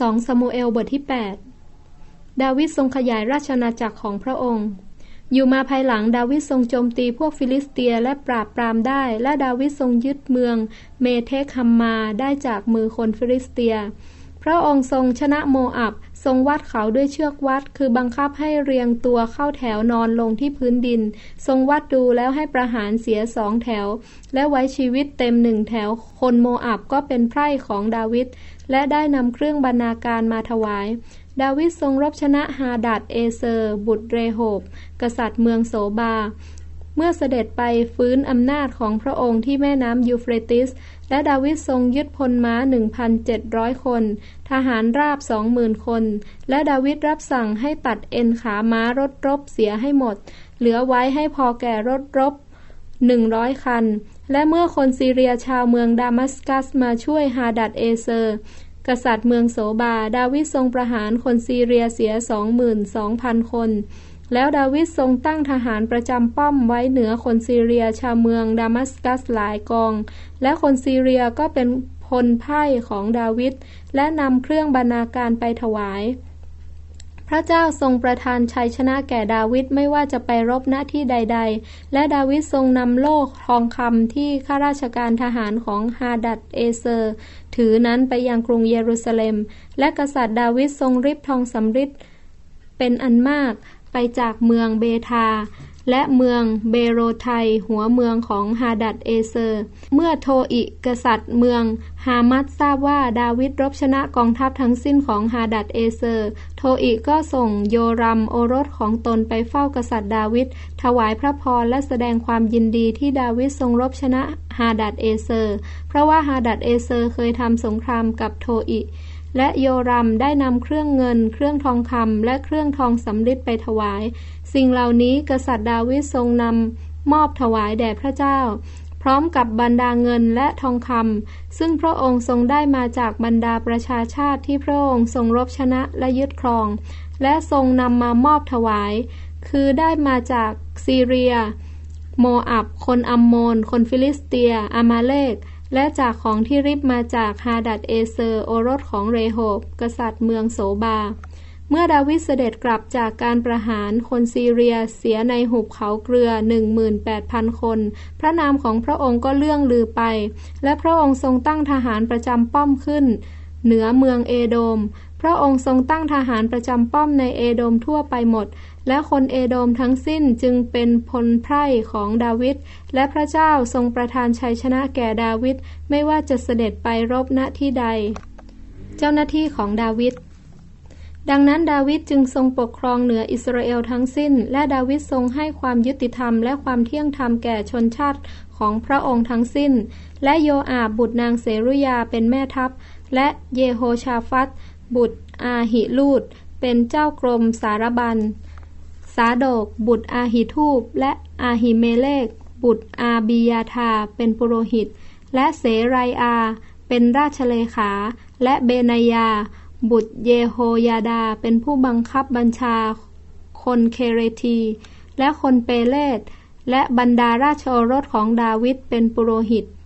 2 ซามูเอลบทที่ 8 ดาวิดทรงขยายราชอาณาจักรของพระองค์อยู่มาภายหลังดาวิดทรงโจมตีพวกฟิลิสเตียและปราบปรามได้และดาวิดทรงยึดเมืองเมเทคฮัมมาได้จากมือคนฟิลิสเตียพระองค์ทรงชนะโมอับทรงวัดเขาด้วยเชือกวัดคือบังคับให้เรียงตัวเข้าแถวนอนลงที่พื้นดินทรงวัดดูแล้วให้ประหารเสีย2 แถวและไว้ชีวิตเต็ม1 แถวคนโมอับก็เป็นไพร่ของดาวิดและได้นำเครื่องบรรณาการมาถวายดาวิดทรงรบชนะฮาดัดเอเซอร์บุตรเรโหบกษัตริย์เมืองโสบาเมื่อเสด็จไปฟื้นอำนาจของพระองค์ที่แม่น้ำยูเฟรติสและดาวิดทรงยึดพลม้า 1,700 คนทหารราบ 20,000 คนและดาวิดรับสั่งให้ตัดเอ็นขาม้ารถรบเสียให้หมดเหลือไว้ให้พอแก่รถรบ100 คันและเมื่อคนซีเรียชาวเมืองดามัสกัสมาช่วยฮาดัดเอเซอร์กษัตริย์เมืองโสบาดาวิดทรงประหารคนซีเรียเสีย 22,000 คนแล้วดาวิดทรงตั้งทหารประจำป้อมไว้เหนือคนซีเรียชาวเมืองดามัสกัสหลายกองและคนซีเรียก็เป็นพลพ่ายของดาวิดและนำเครื่องบรรณาการไปถวายพระเจ้าทรงประทานชัยชนะแก่ดาวิดไม่ว่าจะไปรบณที่ใดๆและดาวิดทรงนำโล่ทองคำที่ข้าราชการทหารของฮาดัดเอเซอร์ถือนั้นไปยังกรุงเยรูซาเล็มและกษัตริย์ดาวิดทรงริบทองสำริดเป็นอันมากไปจากเมืองเบธาและเมืองเบโรไทหัวเมืองของฮาดัดเอเซอร์เมื่อโทอิกษัตริย์เมืองฮามัดทราบว่าดาวิดรบชนะกองทัพทั้งสิ้นของฮาดัดเอเซอร์โทอิก็ส่งโยรัมโอรสของตนไปเฝ้ากษัตริย์ดาวิดถวายพระพรและแสดงความยินดีที่ดาวิดทรงรบชนะฮาดัดเอเซอร์เพราะว่าฮาดัดเอเซอร์เคยทำสงครามกับโทอิและโยรัมได้นำเครื่องเงินเครื่องทองคำและเครื่องทองสำริดไปถวายสิ่งเหล่านี้กษัตริย์ดาวิดทรงนำมอบถวายแด่พระเจ้าพร้อมกับบรรดาเงินและทองคำซึ่งพระองค์ทรงได้มาจากบรรดาประชาชาติที่พระองค์ทรงรบชนะและยึดครองและทรงนำมามอบถวายคือได้มาจากซีเรียโมอับคนอัมโมนคนฟิลิสเตียอามาเลกและจากของที่ริบมาจากฮาดัดเอเซอร์โอรสของเรโหบกษัตริย์เมืองโสบาเมื่อดาวิดเสด็จกลับจากการประหารคนซีเรียเสียในหุบเขาเกลือ 18,000 คนพระนามของพระองค์ก็เลื่องลือไปและพระองค์ทรงตั้งทหารประจำป้อมขึ้นเหนือเมืองเอโดมพระองค์ทรงตั้งทหารประจำป้อมในเอโดมทั่วไปหมดและคนเอโดมทั้งสิ้นจึงเป็นพลไพร่ของดาวิดและพระเจ้าทรงประทานชัยชนะแก่ดาวิดไม่ว่าจะเสด็จไปรบณที่ใดเจ้าหน้าที่ของดาวิดดังนั้นดาวิดจึงทรงปกครองเหนืออิสราเอลทั้งสิ้นและดาวิดทรงให้ความยุติธรรมและความเที่ยงธรรมแก่ชนชาติของพระองค์ทั้งสิ้นและโยอาบบุตรนางเสรุยาเป็นแม่ทัพและเยโฮชาฟัตบุตรอาหิลูดเป็นเจ้ากรมสารบัญสาโดกบุตรอาหิทูปและอาหิเมเลกบุตรอาบียาธาเป็นปุโรหิตและเสไรอาเป็นราชเลขาและเบนายาบุตรเยโฮยาดาเป็นผู้บังคับบัญชาคนเคเรทีและคนเปเลตและบรรดาราชโอรสของดาวิดเป็นปุโรหิต